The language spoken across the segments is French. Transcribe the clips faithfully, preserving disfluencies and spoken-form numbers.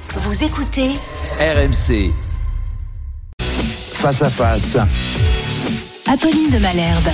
Vous écoutez R M C. Face à face. Apolline de Malherbe.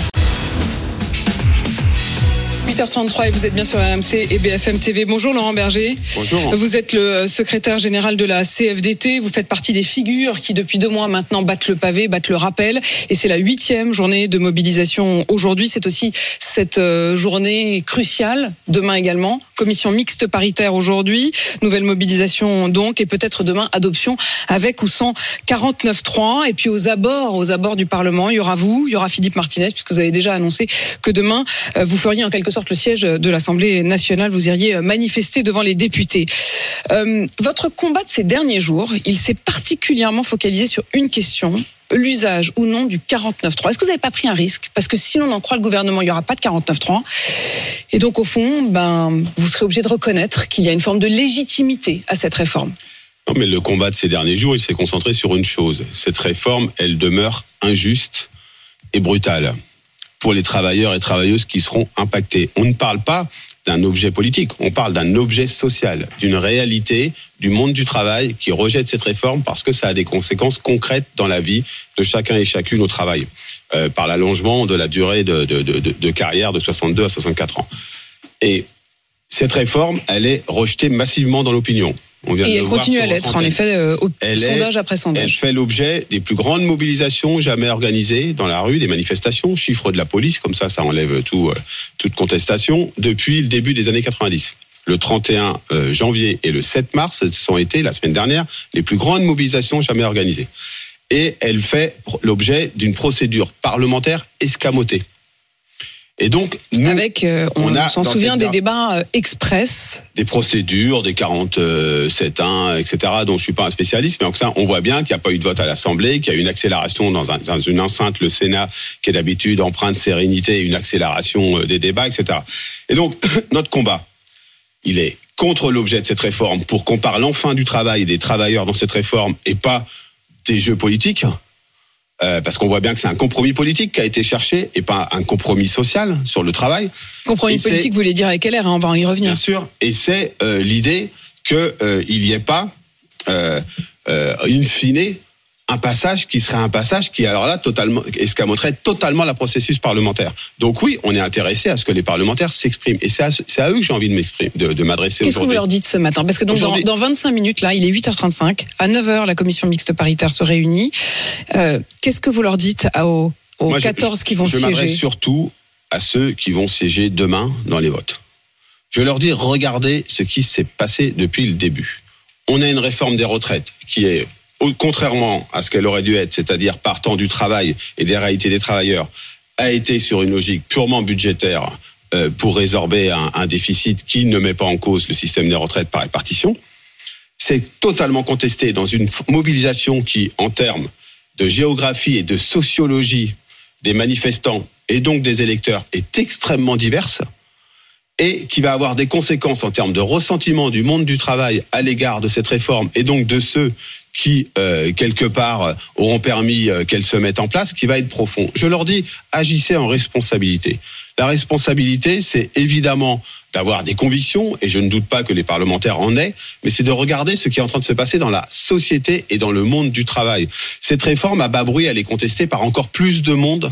huit heures trente-trois et vous êtes bien sur R M C et B F M T V. Bonjour Laurent Berger. Bonjour. Vous êtes le secrétaire général de la C F D T. Vous faites partie des figures qui depuis deux mois maintenant battent le pavé, battent le rappel. Et c'est la huitième journée de mobilisation aujourd'hui. C'est aussi cette journée cruciale demain également. Commission mixte paritaire aujourd'hui. Nouvelle mobilisation donc et peut-être demain adoption avec ou sans quarante-neuf trois. Et puis aux abords, aux abords du Parlement, il y aura vous, il y aura Philippe Martinez puisque vous avez déjà annoncé que demain vous feriez en quelque sorte le siège de l'Assemblée nationale, vous iriez manifester devant les députés. Euh, votre combat de ces derniers jours, il s'est particulièrement focalisé sur une question, l'usage ou non du quarante-neuf trois. Est-ce que vous n'avez pas pris un risque ? Parce que si l'on en croit le gouvernement, il n'y aura pas de quarante-neuf trois. Et donc au fond, ben, vous serez obligé de reconnaître qu'il y a une forme de légitimité à cette réforme. Non, mais le combat de ces derniers jours, il s'est concentré sur une chose. Cette réforme, elle demeure injuste et brutale pour les travailleurs et travailleuses qui seront impactés. On ne parle pas d'un objet politique, on parle d'un objet social, d'une réalité du monde du travail qui rejette cette réforme parce que ça a des conséquences concrètes dans la vie de chacun et chacune au travail, euh, par l'allongement de la durée de, de, de, de carrière de soixante-deux à soixante-quatre ans. Et cette réforme, elle est rejetée massivement dans l'opinion. On vient et de elle continue à l'être, en effet, euh, au elle sondage est, après sondage. Elle fait l'objet des plus grandes mobilisations jamais organisées dans la rue, des manifestations, chiffres de la police, comme ça, ça enlève tout, euh, toute contestation, depuis le début des années quatre-vingt-dix. Le trente et un janvier et le sept mars, ce sont été, la semaine dernière, les plus grandes mobilisations jamais organisées. Et elle fait l'objet d'une procédure parlementaire escamotée. Et donc, nous, avec, euh, on, on a, s'en souvient des débats euh, express, des procédures, des quarante-sept un, et cetera, dont je suis pas un spécialiste, mais en ça, on voit bien qu'il n'y a pas eu de vote à l'Assemblée, qu'il y a eu une accélération dans, un, dans une enceinte, le Sénat, qui est d'habitude empreint de sérénité, une accélération des débats, et cetera. Et donc, notre combat, il est contre l'objet de cette réforme, pour qu'on parle enfin du travail et des travailleurs dans cette réforme, et pas des jeux politiques. Euh, parce qu'on voit bien que c'est un compromis politique qui a été cherché et pas un compromis social sur le travail. Compromis et politique, vous voulez dire avec L R, hein, on va y revenir. Bien sûr, et c'est euh, l'idée qu'il euh, n'y ait pas, euh, euh, in fine, un passage qui serait un passage qui, alors là, totalement, escamoterait totalement la processus parlementaire. Donc oui, on est intéressé à ce que les parlementaires s'expriment. Et c'est à, c'est à eux que j'ai envie de m'exprimer, de, de m'adresser Qu'est-ce aujourd'hui. Qu'est-ce que vous leur dites ce matin ? Parce que donc dans, dans vingt-cinq minutes, là, il est huit heures trente-cinq. À neuf heures, la commission mixte paritaire se réunit. Euh, qu'est-ce que vous leur dites aux, aux Moi, quatorze je, qui vont je siéger ? Je m'adresse surtout à ceux qui vont siéger demain dans les votes. Je leur dis, regardez ce qui s'est passé depuis le début. On a une réforme des retraites qui est, contrairement à ce qu'elle aurait dû être, c'est-à-dire partant du travail et des réalités des travailleurs, a été sur une logique purement budgétaire euh, pour résorber un, un déficit qui ne met pas en cause le système des retraites par répartition. C'est totalement contesté dans une mobilisation qui, en termes de géographie et de sociologie des manifestants et donc des électeurs, est extrêmement diverse et qui va avoir des conséquences en termes de ressentiment du monde du travail à l'égard de cette réforme et donc de ceux qui, euh, quelque part, auront permis euh, qu'elle se mette en place, qui va être profond. Je leur dis, agissez en responsabilité. La responsabilité, c'est évidemment d'avoir des convictions, et je ne doute pas que les parlementaires en aient, mais c'est de regarder ce qui est en train de se passer dans la société et dans le monde du travail. Cette réforme, à bas bruit, elle est contestée par encore plus de monde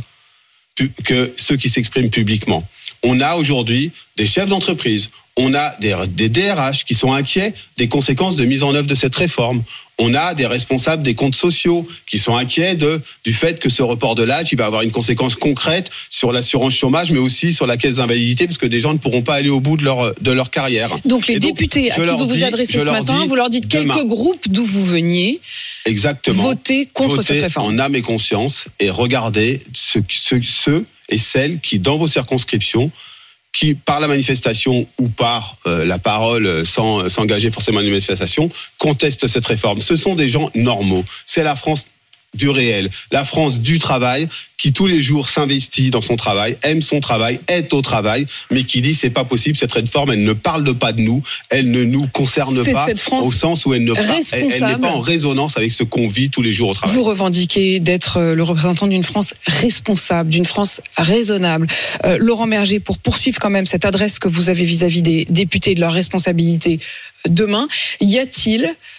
que ceux qui s'expriment publiquement. On a aujourd'hui des chefs d'entreprise, on a des, des D R H qui sont inquiets des conséquences de mise en œuvre de cette réforme. On a des responsables des comptes sociaux qui sont inquiets de, du fait que ce report de l'âge, il va avoir une conséquence concrète sur l'assurance chômage, mais aussi sur la caisse d'invalidité, parce que des gens ne pourront pas aller au bout de leur, de leur carrière. Donc les Et députés donc, à qui vous vous dis, adressez ce matin, dis, vous leur dites demain, quelques groupes d'où vous veniez. Exactement. Voter contre Voter cette réforme. En âme et conscience, et regardez ceux, ceux, ceux et celles qui, dans vos circonscriptions, qui, par la manifestation ou par euh, la parole, sans s'engager forcément à une manifestation, contestent cette réforme. Ce sont des gens normaux. C'est la France du réel, la France du travail, qui tous les jours s'investit dans son travail, aime son travail, est au travail, mais qui dit c'est pas possible, cette réforme, elle ne parle pas de nous, elle ne nous concerne c'est pas, au sens où elle ne elle, elle n'est pas en résonance avec ce qu'on vit tous les jours au travail. Vous revendiquez d'être le représentant d'une France responsable, d'une France raisonnable. Euh, Laurent Berger, pour poursuivre quand même cette adresse que vous avez vis-à-vis des députés et de leurs responsabilités demain, y a-t-il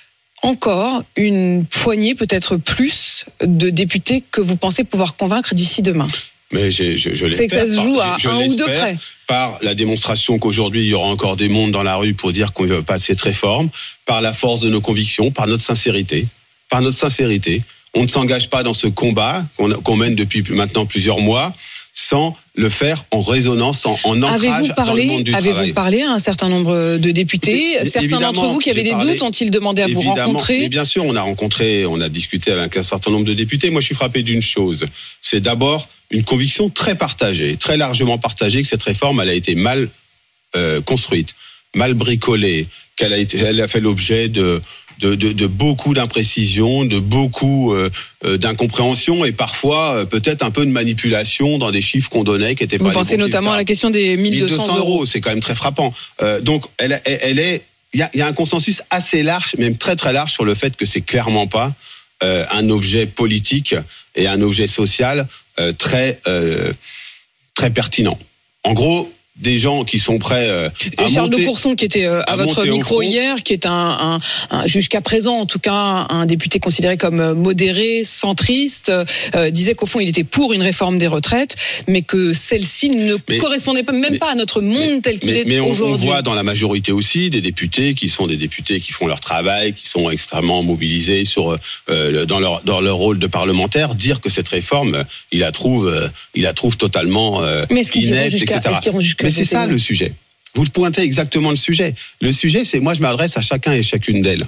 encore une poignée, peut-être plus, de députés que vous pensez pouvoir convaincre d'ici demain. Mais je, je, je l'espère. C'est que ça se joue par, à je, je un ou deux près. Par la démonstration qu'aujourd'hui, il y aura encore des mondes dans la rue pour dire qu'on ne veut pas de cette réforme, par la force de nos convictions, par notre sincérité. Par notre sincérité. On ne s'engage pas dans ce combat qu'on, qu'on mène depuis maintenant plusieurs mois sans le faire en résonance, en, en ancrage avez-vous parlé, dans le monde du avez-vous travail. parlé à un certain nombre de députés? Écoutez, certains d'entre vous qui avaient des parlé, doutes ont-ils demandé à vous rencontrer? Mais bien sûr, on a rencontré, on a discuté avec un certain nombre de députés. Moi, je suis frappé d'une chose. C'est d'abord une conviction très partagée, très largement partagée, que cette réforme, elle a été mal euh, construite, mal bricolée, qu'elle a été, elle a fait l'objet de De, de, de beaucoup d'imprécisions, de beaucoup euh, d'incompréhension et parfois euh, peut-être un peu de manipulation dans des chiffres qu'on donnait qui étaient pas. Vous pensez notamment à la question des mille deux cents euros. C'est quand même très frappant. Euh, donc elle, elle, elle est, il y a, y a un consensus assez large, même très très large, sur le fait que c'est clairement pas euh, un objet politique et un objet social euh, très euh, très pertinent. En gros, des gens qui sont prêts euh, à Charles monter, de Courson, qui était euh, à, à votre micro hier, qui est un, un, un jusqu'à présent en tout cas un député considéré comme modéré, centriste, euh, disait qu'au fond il était pour une réforme des retraites, mais que celle-ci ne mais, correspondait pas, même mais, pas à notre monde mais, tel qu'il mais, est mais on, aujourd'hui. On voit dans la majorité aussi des députés qui sont des députés qui font leur travail, qui sont extrêmement mobilisés sur euh, dans leur dans leur rôle de parlementaire, dire que cette réforme, il la trouve, euh, il la trouve totalement euh, mais est-ce qu'ils inepte, et cetera. Mais c'est ça le sujet. Vous pointez exactement le sujet. Le sujet, c'est, moi, je m'adresse à chacun et chacune d'elles.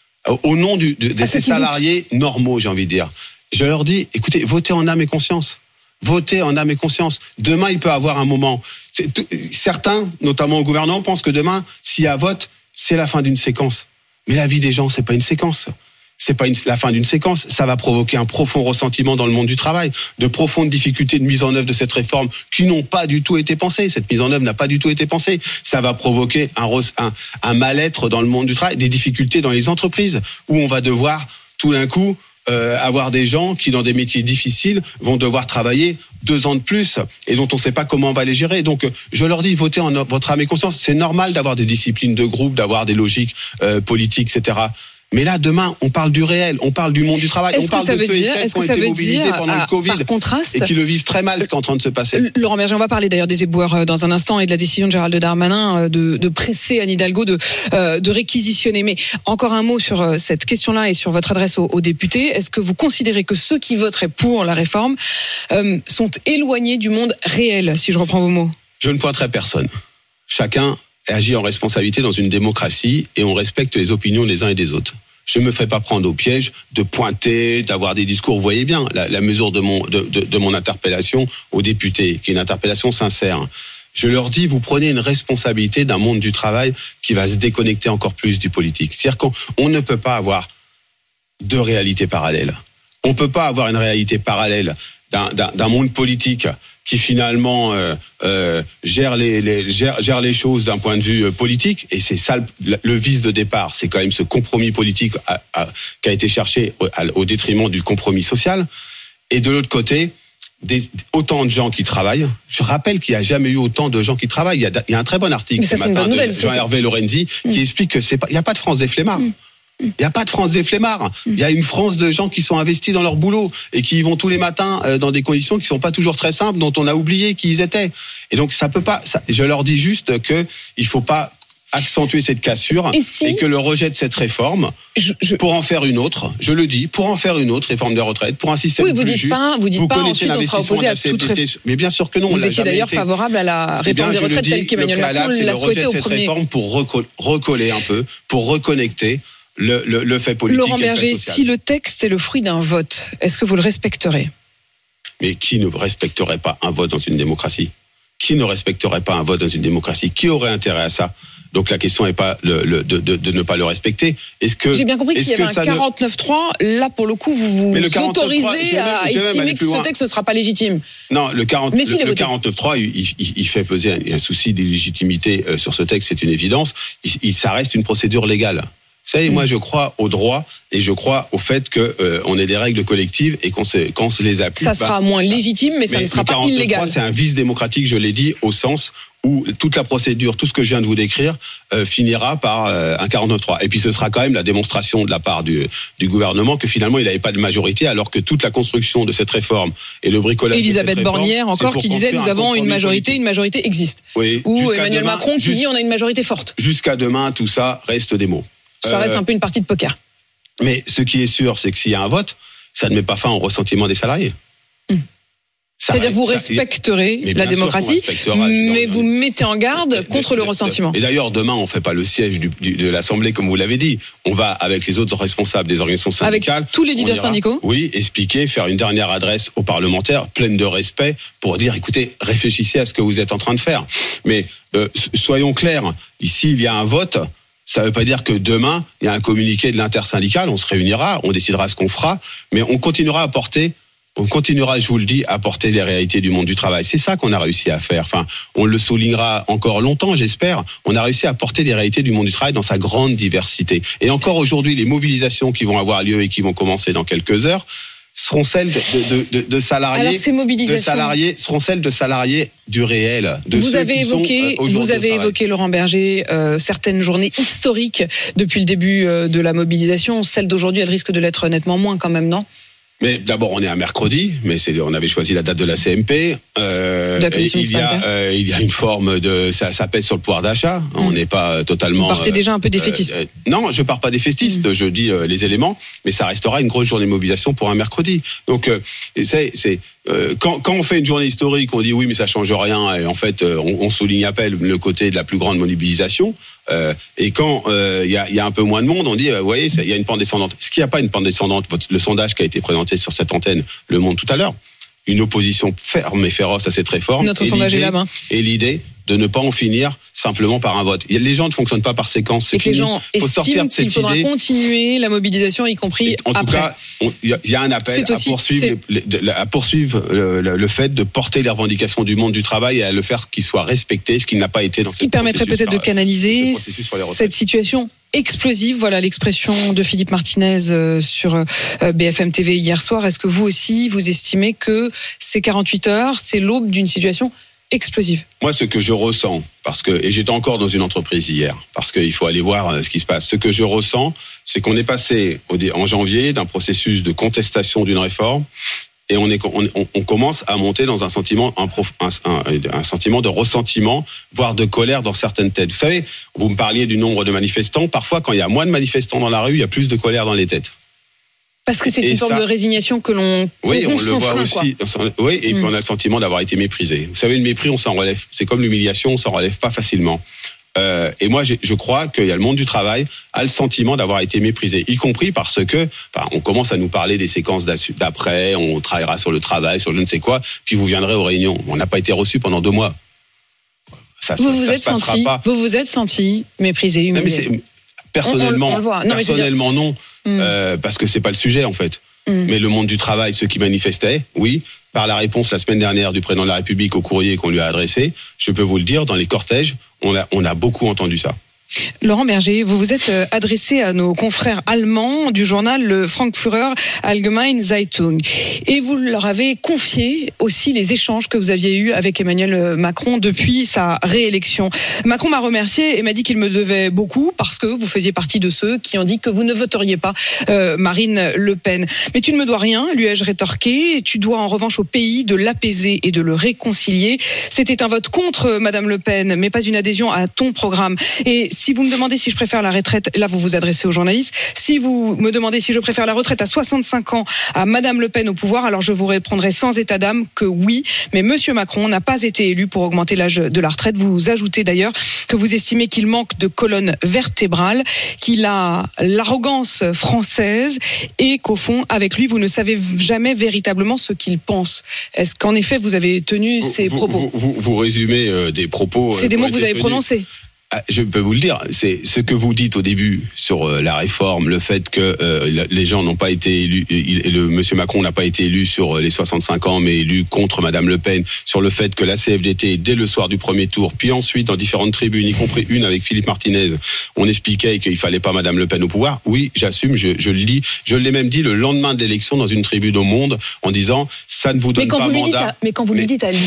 Au nom du, de, de ces salariés normaux, j'ai envie de dire. Je leur dis, écoutez, votez en âme et conscience. Votez en âme et conscience. Demain, il peut avoir un moment. Tout, certains, notamment au gouvernement, pensent que demain, s'il y a vote, c'est la fin d'une séquence. Mais la vie des gens, c'est pas une séquence. C'est pas une, la fin d'une séquence, ça va provoquer un profond ressentiment dans le monde du travail, de profondes difficultés de mise en œuvre de cette réforme qui n'ont pas du tout été pensées. Cette mise en œuvre n'a pas du tout été pensée. Ça va provoquer un, un, un mal-être dans le monde du travail, des difficultés dans les entreprises où on va devoir tout d'un coup euh, avoir des gens qui, dans des métiers difficiles, vont devoir travailler deux ans de plus et dont on ne sait pas comment on va les gérer. Donc, je leur dis, votez en votre âme et conscience. C'est normal d'avoir des disciplines de groupe, d'avoir des logiques euh, politiques, et cetera. Mais là, demain, on parle du réel, on parle du monde du travail, est-ce on parle de ceux et celles qui ont été mobilisés pendant le Covid et qui le vivent très mal, ce qui est en train de se passer. Laurent Berger, on va parler d'ailleurs des éboueurs dans un instant et de la décision de Gérald Darmanin de, de presser Anne Hidalgo de, de réquisitionner. Mais encore un mot sur cette question-là et sur votre adresse aux, aux députés. Est-ce que vous considérez que ceux qui voteraient pour la réforme euh, sont éloignés du monde réel, si je reprends vos mots? Je ne pointerai personne. Chacun agit en responsabilité dans une démocratie et on respecte les opinions des uns et des autres. Je ne me fais pas prendre au piège de pointer, d'avoir des discours. Vous voyez bien la, la mesure de mon, de, de, de mon interpellation aux députés, qui est une interpellation sincère. Je leur dis, vous prenez une responsabilité d'un monde du travail qui va se déconnecter encore plus du politique. C'est-à-dire qu'on on ne peut pas avoir deux réalités parallèles. On ne peut pas avoir une réalité parallèle d'un, d'un, d'un monde politique qui finalement euh, euh, gère les, les gère, gère les choses d'un point de vue euh, politique, et c'est ça le, le vice de départ, c'est quand même ce compromis politique à, à, qui a été cherché au, à, au détriment du compromis social. Et de l'autre côté, des, autant de gens qui travaillent. Je rappelle qu'il n'y a jamais eu autant de gens qui travaillent. Il y a, il y a un très bon article ce matin de Jean-Hervé Lorenzi mmh. qui explique que c'est pas, il n'y a pas de France des flemmards. Mmh. Il n'y a pas de France des flemmards. Il y a une France de gens qui sont investis dans leur boulot et qui y vont tous les matins dans des conditions qui ne sont pas toujours très simples, dont on a oublié qui ils étaient. Et donc, ça peut pas. Ça, je leur dis juste qu'il ne faut pas accentuer cette cassure et, si, et que le rejet de cette réforme, je, je, pour en faire une autre, je le dis, pour en faire une autre réforme des retraites, pour un système oui, vous plus dites juste. Pas, vous dites vous pas connaissez ensuite on sera opposé à toute réforme. Mais bien sûr que non. Vous étiez d'ailleurs été. favorable à la réforme bien, des retraites dis, telle qu'Emmanuel Macron l'a souhaité au premier. C'est le rejet de cette réforme pour recoller un peu, pour reconnecter Le, le, le fait politique. Laurent Berger, si le texte est le fruit d'un vote, est-ce que vous le respecterez? Mais qui ne respecterait pas un vote dans une démocratie? Qui ne respecterait pas un vote dans une démocratie? Qui aurait intérêt à ça? Donc la question n'est pas le, le, de, de, de ne pas le respecter. Est-ce que j'ai bien compris qu'il y avait un quarante-neuf trois. Ne... Là, pour le coup, vous vous autorisez à estimer que ce texte ne sera pas légitime. Non, le, quarante, le, le quarante-neuf trois, il, il, il fait peser un, un souci d'illégitimité sur ce texte, c'est une évidence. Il, il, ça reste une procédure légale. Vous savez, mmh. moi, je crois au droit et je crois au fait que euh, on ait des règles collectives et qu'on se, qu'on se les applique. Ça sera bah, moins ça. légitime, mais ça mais ne sera pas illégal. C'est un vice démocratique, je l'ai dit, au sens où toute la procédure, tout ce que je viens de vous décrire, euh, finira par euh, un quarante-neuf trois. Et puis ce sera quand même la démonstration de la part du, du gouvernement que finalement il n'avait pas de majorité, alors que toute la construction de cette réforme et le bricolage Elisabeth de cette réforme, Bornière encore qui disait nous avons une majorité, politique. une majorité existe. Oui, Ou Emmanuel demain, Macron qui juste, dit on a une majorité forte. Jusqu'à demain, tout ça reste des mots. Ça reste euh, un peu une partie de poker. Mais ce qui est sûr, c'est que s'il y a un vote, ça ne met pas fin au ressentiment des salariés. Mmh. C'est-à-dire vous respecterez ça, la démocratie, mais vous mettez en garde de, contre de, le de, ressentiment. Et d'ailleurs, demain, on ne fait pas le siège du, du, de l'Assemblée, comme vous l'avez dit. On va, avec les autres responsables des organisations syndicales... Avec tous les leaders ira, syndicaux. Oui, expliquer, faire une dernière adresse aux parlementaires, pleine de respect, pour dire, écoutez, réfléchissez à ce que vous êtes en train de faire. Mais euh, soyons clairs, ici, il y a un vote... Ça ne veut pas dire que demain, il y a un communiqué de l'intersyndicale, on se réunira, on décidera ce qu'on fera, mais on continuera à porter, on continuera, je vous le dis, à porter les réalités du monde du travail. C'est ça qu'on a réussi à faire. Enfin, on le soulignera encore longtemps, j'espère. On a réussi à porter les réalités du monde du travail dans sa grande diversité. Et encore aujourd'hui, les mobilisations qui vont avoir lieu et qui vont commencer dans quelques heures, seront celles de, de, de, de salariés, Alors, ces mobilisations... de salariés, seront celles de salariés du réel. De vous ceux avez qui évoqué, sont, euh, vous avez évoqué Laurent Berger, euh, certaines journées historiques depuis le début euh, de la mobilisation. Celle d'aujourd'hui, elle risque de l'être nettement moins quand même, non ? Mais d'abord, on est un mercredi, mais c'est, on avait choisi la date de la C M P. Euh, de la commission il y a, euh, il y a une forme de, ça, ça pèse sur le pouvoir d'achat. Mmh. On n'est pas totalement. Vous partez euh, déjà un peu défaitiste. Euh, non, je pars pas défaitiste. Mmh. Je dis euh, les éléments, mais ça restera une grosse journée de mobilisation pour un mercredi. Donc, euh, c'est, c'est euh, quand, quand on fait une journée historique, on dit oui, mais ça change rien. Et en fait, euh, on, on souligne à peine le côté de la plus grande mobilisation. Euh, et quand il euh, y, a, y a un peu moins de monde, on dit, euh, vous voyez, il y a une pente descendante. Est-ce qu'il n'y a pas une pente descendante ? Le sondage qui a été présenté sur cette antenne Le Monde tout à l'heure, une opposition ferme et féroce à cette réforme. Notre sondage est là-bas. Et l'idée de ne pas en finir simplement par un vote. Les gens ne fonctionnent pas par séquence. C'est et que fini. les gens faut estiment qu'il faudra idée. continuer la mobilisation, y compris en après. En tout cas, il y, y a un appel à aussi, poursuivre, les, les, à poursuivre le, le, le fait de porter les revendications du monde du travail et à le faire qu'il soit respecté, ce qui n'a pas été dans ce qui permettrait peut-être de canaliser cette situation explosive. Voilà l'expression de Philippe Martinez sur B F M T V hier soir. Est-ce que vous aussi, vous estimez que ces quarante-huit heures, c'est l'aube d'une situation explosive? Moi, ce que je ressens, parce que, et j'étais encore dans une entreprise hier, parce qu'il faut aller voir ce qui se passe. Ce que je ressens, c'est qu'on est passé au, en janvier d'un processus de contestation d'une réforme, et on, est, on, on commence à monter dans un sentiment, un, un, un, un sentiment de ressentiment, voire de colère dans certaines têtes. Vous savez, vous me parliez du nombre de manifestants. Parfois, quand il y a moins de manifestants dans la rue, il y a plus de colère dans les têtes. Parce que c'est et une forme ça, de résignation que l'on oui, on, on le voit frein, aussi. Oui, et mmh. puis on a le sentiment d'avoir été méprisé. Vous savez, le mépris, on s'en relève. C'est comme l'humiliation, on s'en relève pas facilement. Euh, et moi, je crois qu'il y a le monde du travail a le sentiment d'avoir été méprisé, y compris parce que, enfin, on commence à nous parler des séquences d'après, on travaillera sur le travail, sur je ne sais quoi, puis vous viendrez aux réunions. On n'a pas été reçus pendant deux mois. Ça, vous ça, vous ça êtes se passera senti, pas. Vous vous êtes senti méprisé, humilié. Non, mais personnellement, on, on, on non, personnellement non, mm. euh, parce que c'est pas le sujet en fait. Mm. Mais le monde du travail, ceux qui manifestaient, oui, par la réponse la semaine dernière du président de la République au courrier qu'on lui a adressé, je peux vous le dire, dans les cortèges, on a, on a beaucoup entendu ça. Laurent Berger, vous vous êtes adressé à nos confrères allemands du journal le Frankfurter Allgemeine Zeitung et vous leur avez confié aussi les échanges que vous aviez eus avec Emmanuel Macron depuis sa réélection. Macron m'a remercié et m'a dit qu'il me devait beaucoup parce que vous faisiez partie de ceux qui ont dit que vous ne voteriez pas euh, Marine Le Pen. Mais tu ne me dois rien, lui ai-je rétorqué, tu dois en revanche au pays de l'apaiser et de le réconcilier. C'était un vote contre Madame Le Pen, mais pas une adhésion à ton programme. Et si vous me demandez si je préfère la retraite, là vous vous adressez aux journalistes, si vous me demandez si je préfère la retraite à soixante-cinq ans à Madame Le Pen au pouvoir, alors je vous répondrai sans état d'âme que oui, mais Monsieur Macron n'a pas été élu pour augmenter l'âge de la retraite. Vous ajoutez d'ailleurs que vous estimez qu'il manque de colonne vertébrale, qu'il a l'arrogance française et qu'au fond, avec lui, vous ne savez jamais véritablement ce qu'il pense. Est-ce qu'en effet, vous avez tenu vous, ces vous, propos vous, vous, vous résumez euh, des propos... C'est euh, des mots que vous avez prononcés. Ah, je peux vous le dire, c'est ce que vous dites au début sur euh, la réforme, le fait que euh, les gens n'ont pas été élus, il, le Monsieur Macron n'a pas été élu sur les soixante-cinq ans, mais élu contre Madame Le Pen, sur le fait que la C F D T, dès le soir du premier tour, puis ensuite dans différentes tribunes, y compris une avec Philippe Martinez, on expliquait qu'il fallait pas Madame Le Pen au pouvoir. Oui, j'assume, je, je le dis, je l'ai même dit le lendemain de l'élection dans une tribune au Monde, en disant ça ne vous donne mais quand pas vous mandat. Lui dites à, mais quand vous mais... lui dites à lui.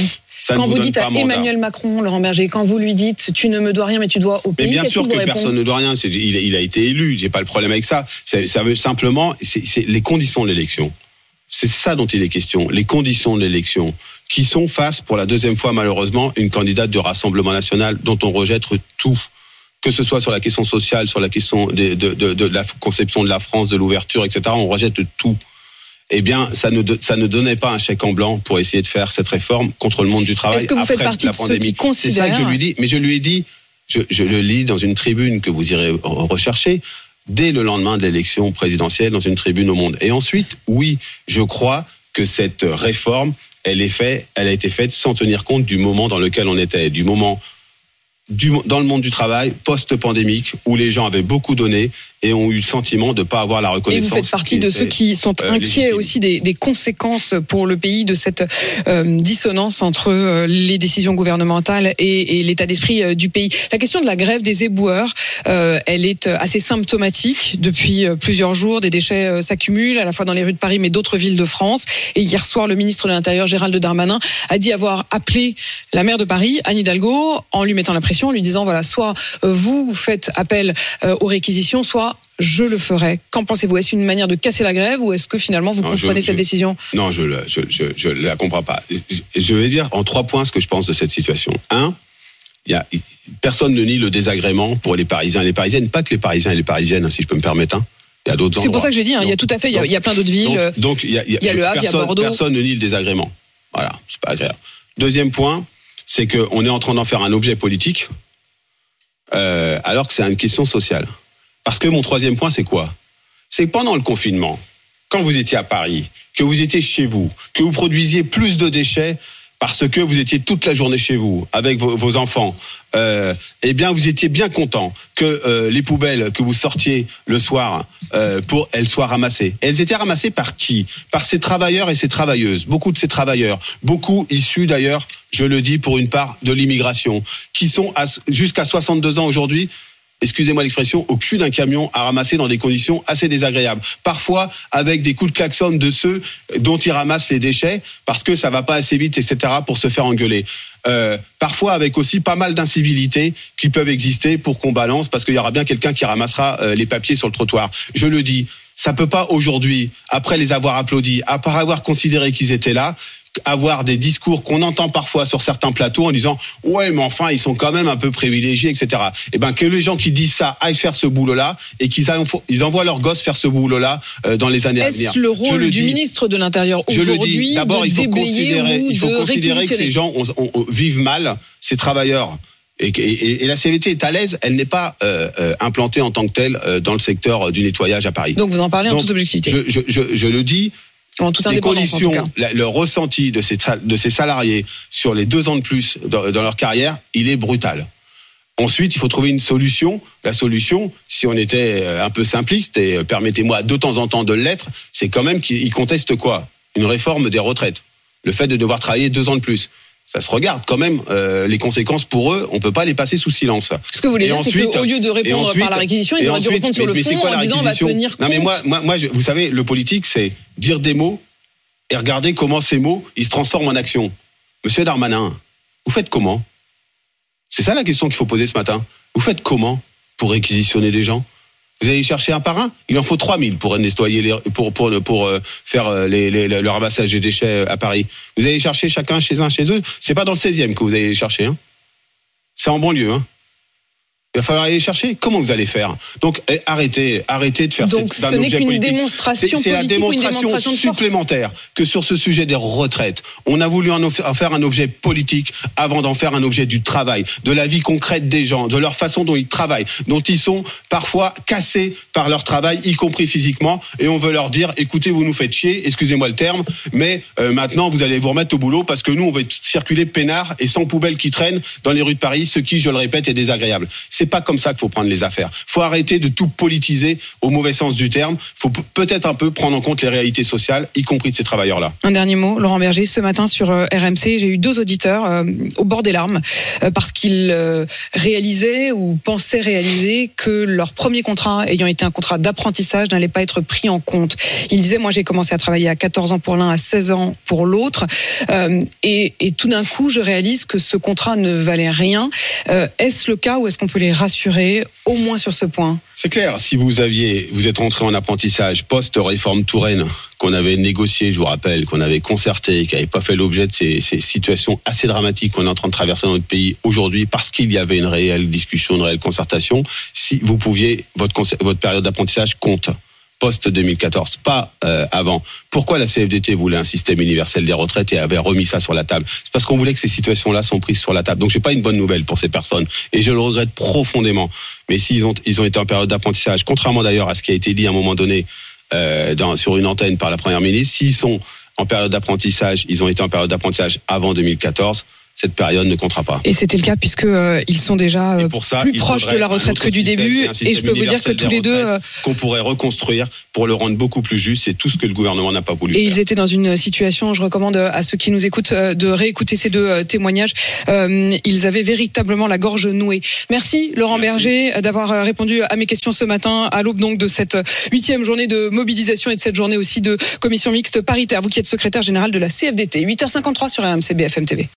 Ça quand ne vous, vous donne dites pas à mandat. Emmanuel Macron, Laurent Berger, quand vous lui dites tu ne me dois rien mais tu dois au pays, mais bien sûr que répond personne ne doit rien. C'est, il, il a été élu, j'ai pas le problème avec ça. C'est, ça veut simplement, c'est, c'est les conditions de l'élection. C'est ça dont il est question. Les conditions de l'élection, qui sont face pour la deuxième fois malheureusement une candidate du Rassemblement national dont on rejette tout. Que ce soit sur la question sociale, sur la question de, de, de, de la conception de la France, de l'ouverture, et cetera. On rejette tout. Eh bien, ça ne, ça ne donnait pas un chèque en blanc pour essayer de faire cette réforme contre le monde du travail. Est-ce que vous après faites partie la de pandémie. ceux qui considèrent... C'est ça que je lui dis. Mais je lui ai dit, je, je le lis dans une tribune que vous irez rechercher, dès le lendemain de l'élection présidentielle, dans une tribune au Monde. Et ensuite, oui, je crois que cette réforme, elle est faite, elle a été faite sans tenir compte du moment dans lequel on était, du moment Du, dans le monde du travail, post-pandémique, où les gens avaient beaucoup donné et ont eu le sentiment de ne pas avoir la reconnaissance. Et vous faites partie de ceux qui sont euh, inquiets légitime. aussi des, des conséquences pour le pays de cette euh, dissonance entre euh, les décisions gouvernementales et, et l'état d'esprit euh, du pays. La question de la grève des éboueurs, euh, elle est assez symptomatique. Depuis euh, plusieurs jours, des déchets euh, s'accumulent, à la fois dans les rues de Paris, mais d'autres villes de France. Et hier soir, le ministre de l'Intérieur, Gérald Darmanin, a dit avoir appelé la maire de Paris, Anne Hidalgo, en lui mettant la pression, en lui disant voilà, soit vous faites appel aux réquisitions, soit je le ferai. Qu'en pensez-vous? Est-ce une manière de casser la grève ou est-ce que finalement vous non, comprenez je, cette je, décision? Non, je ne je, je, je la comprends pas. Je, je vais dire en trois points ce que je pense de cette situation. Un, il y a, personne ne nie le désagrément pour les Parisiens et les Parisiennes, pas que les Parisiens et les Parisiennes, si je peux me permettre. Hein. Il y a d'autres endroits. C'est pour ça que j'ai dit, hein, donc, il y a tout à fait, il y a, il y a plein d'autres villes. Donc, donc il y a, il y a, il y a le Havre, personne, il y a Bordeaux. Personne ne nie le désagrément. Voilà, c'est pas agréable. Deuxième point, c'est qu'on est en train d'en faire un objet politique. Euh, alors que c'est une question sociale. Parce que mon troisième point, c'est quoi? C'est que pendant le confinement, quand vous étiez à Paris, que vous étiez chez vous, que vous produisiez plus de déchets parce que vous étiez toute la journée chez vous, avec vos, vos enfants, euh, eh bien, vous étiez bien content que euh, les poubelles que vous sortiez le soir, euh, pour elles soient ramassées. Et elles étaient ramassées par qui? Par ces travailleurs et ces travailleuses. Beaucoup de ces travailleurs, beaucoup issus d'ailleurs, je le dis pour une part, de l'immigration, qui sont à, jusqu'à soixante-deux ans aujourd'hui, excusez-moi l'expression, au cul d'un camion à ramasser dans des conditions assez désagréables. Parfois avec des coups de klaxon de ceux dont ils ramassent les déchets, parce que ça va pas assez vite, et cetera, pour se faire engueuler. Euh, parfois avec aussi pas mal d'incivilités qui peuvent exister pour qu'on balance, parce qu'il y aura bien quelqu'un qui ramassera euh, les papiers sur le trottoir. Je le dis, ça peut pas aujourd'hui, après les avoir applaudis, après avoir considéré qu'ils étaient là, avoir des discours qu'on entend parfois sur certains plateaux en disant ouais mais enfin ils sont quand même un peu privilégiés, et cetera. Et ben que les gens qui disent ça aillent faire ce boulot-là et qu'ils aillent, ils envoient leurs gosses faire ce boulot-là euh, dans les années Est-ce à venir. Est-ce le rôle du dis, ministre de l'Intérieur aujourd'hui d'abord, de il faut déblayer considérer, ou il faut de considérer que ces gens ont, ont, ont, vivent mal, ces travailleurs. Et, et, et la C V T est à l'aise, elle n'est pas euh, euh, implantée en tant que telle euh, dans le secteur du nettoyage à Paris. Donc vous en parlez en toute objectivité. Je, je, je, je le dis. En toute les conditions, en tout cas. le ressenti de ces, de ces salariés sur les deux ans de plus dans, dans leur carrière, il est brutal. Ensuite, il faut trouver une solution. La solution, si on était un peu simpliste, et permettez-moi de temps en temps de l'être, c'est quand même qu'ils contestent quoi? Une réforme des retraites. Le fait de devoir travailler deux ans de plus. Ça se regarde quand même, euh, les conséquences pour eux, on peut pas les passer sous silence. Ce que vous voulez dire, c'est qu'au lieu de répondre ensuite, par la réquisition, ils auraient dû répondre sur mais, le fond en disant on va tenir compte. Non mais moi, moi, moi je, vous savez, le politique, c'est dire des mots et regarder comment ces mots, ils se transforment en action. Monsieur Darmanin, vous faites comment? C'est ça la question qu'il faut poser ce matin. Vous faites comment pour réquisitionner des gens? Vous allez chercher un par un? Il en faut trois mille pour nettoyer les, pour, pour, pour, pour faire les, les, le ramassage des déchets à Paris. Vous allez chercher chacun chez un, chez eux. C'est pas dans le seizième que vous allez les chercher, hein. C'est en banlieue, hein. Il va falloir aller les chercher. Comment vous allez faire? Donc arrêtez, arrêtez de faire Donc, cette, ce n'est qu'une politique. démonstration c'est, c'est politique la démonstration, ou une démonstration supplémentaire que sur ce sujet des retraites, on a voulu en faire un objet politique avant d'en faire un objet du travail, de la vie concrète des gens, de leur façon dont ils travaillent, dont ils sont parfois cassés par leur travail, y compris physiquement, et on veut leur dire, écoutez, vous nous faites chier, excusez-moi le terme, mais euh, maintenant vous allez vous remettre au boulot parce que nous on va circuler peinard et sans poubelle qui traîne dans les rues de Paris, ce qui, je le répète, est désagréable. C'est C'est pas comme ça qu'il faut prendre les affaires. Faut arrêter de tout politiser au mauvais sens du terme. Faut peut-être un peu prendre en compte les réalités sociales, y compris de ces travailleurs-là. Un dernier mot, Laurent Berger. Ce matin sur R M C, j'ai eu deux auditeurs euh, au bord des larmes euh, parce qu'ils euh, réalisaient ou pensaient réaliser que leur premier contrat, ayant été un contrat d'apprentissage, n'allait pas être pris en compte. Ils disaient, moi j'ai commencé à travailler à quatorze ans pour l'un, à seize ans pour l'autre, euh, et, et tout d'un coup je réalise que ce contrat ne valait rien. Euh, est-ce le cas ou est-ce qu'on peut les rassurer, au moins sur ce point ? C'est clair, si vous aviez, vous êtes rentré en apprentissage post-réforme Touraine, qu'on avait négocié, je vous rappelle, qu'on avait concerté, qui n'avait pas fait l'objet de ces, ces situations assez dramatiques qu'on est en train de traverser dans notre pays aujourd'hui, parce qu'il y avait une réelle discussion, une réelle concertation, si vous pouviez, votre, votre période d'apprentissage compte. Post deux mille quatorze, pas euh, avant. Pourquoi la C F D T voulait un système universel des retraites et avait remis ça sur la table ? C'est parce qu'on voulait que ces situations-là sont prises sur la table. Donc, j'ai pas une bonne nouvelle pour ces personnes et je le regrette profondément. Mais s'ils ont ils ont été en période d'apprentissage, contrairement d'ailleurs à ce qui a été dit à un moment donné euh, dans, sur une antenne par la Première ministre, s'ils sont en période d'apprentissage, ils ont été en période d'apprentissage avant deux mille quatorze. Cette période ne comptera pas. Et c'était le cas puisque euh, ils sont déjà euh, ça, plus proches de la retraite que du début. Et, et je peux vous dire que tous les deux euh, qu'on pourrait reconstruire pour le rendre beaucoup plus juste. C'est tout ce que le gouvernement n'a pas voulu. Et faire. Ils étaient dans une situation. Je recommande à ceux qui nous écoutent de réécouter ces deux témoignages. Euh, ils avaient véritablement la gorge nouée. Merci Laurent Merci. Berger d'avoir répondu à mes questions ce matin à l'aube donc de cette huitième journée de mobilisation et de cette journée aussi de commission mixte paritaire. Vous qui êtes secrétaire général de la C F D T. huit heures cinquante-trois sur R M C B F M T V.